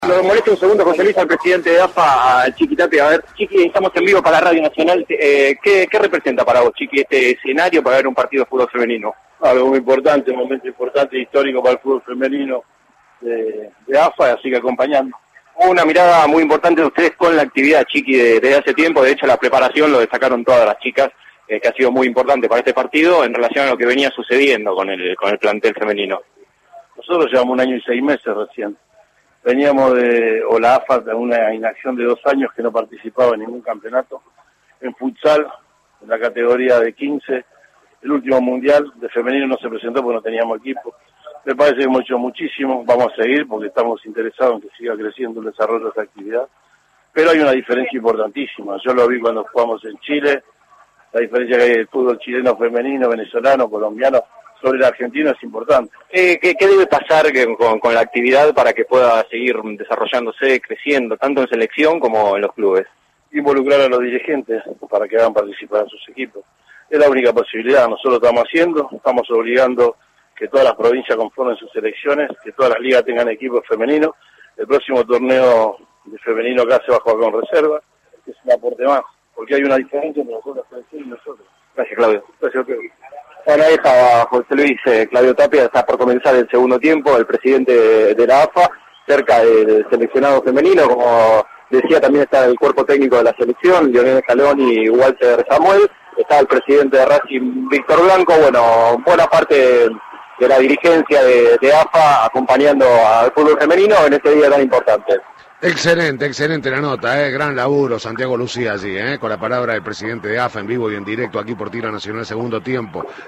Lo molesta un segundo, José Luis, al presidente de AFA, a Chiqui Tapia. A ver, Chiqui, estamos en vivo para Radio Nacional. ¿Qué representa para vos, Chiqui, este escenario para ver un partido de fútbol femenino? Algo muy importante, un momento importante e histórico para el fútbol femenino de AFA, así que acompañando. Una mirada muy importante de ustedes con la actividad, Chiqui, desde hace tiempo. De hecho, la preparación lo destacaron todas las chicas, que ha sido muy importante para este partido en relación a lo que venía sucediendo con el plantel femenino. Nosotros llevamos 1 año y 6 meses recién. Veníamos o la AFA de una inacción de 2 años que no participaba en ningún campeonato. En futsal, en la categoría de 15, el último mundial de femenino no se presentó porque no teníamos equipo. Me parece que hemos hecho muchísimo, vamos a seguir porque estamos interesados en que siga creciendo el desarrollo de esta actividad. Pero hay una diferencia importantísima. Yo lo vi cuando jugamos en Chile, la diferencia que hay del fútbol chileno femenino, venezolano, colombiano, sobre el argentino es importante. ¿Qué debe pasar con la actividad para que pueda seguir desarrollándose, creciendo, tanto en selección como en los clubes? Involucrar a los dirigentes para que hagan participar en sus equipos. Es la única posibilidad. Nosotros estamos haciendo, estamos obligando que todas las provincias conformen sus selecciones, que todas las ligas tengan equipos femeninos. El próximo torneo de femenino acá se va a jugar con reserva, que es un aporte más, porque hay una diferencia entre nosotros y nosotros. Gracias, Claudio. Gracias, Claudio. Bueno, ahí estaba José Luis. Claudio Tapia está por comenzar el segundo tiempo, el presidente de la AFA, cerca del seleccionado femenino. Como decía, también está el cuerpo técnico de la selección, Lionel Scaloni y Walter Samuel. Está el presidente de Racing, Víctor Blanco. Bueno, buena parte de la dirigencia de AFA acompañando al fútbol femenino en este día tan importante. Excelente la nota, gran laburo Santiago Lucía allí, con la palabra del presidente de AFA en vivo y en directo aquí por Tira Nacional, segundo tiempo.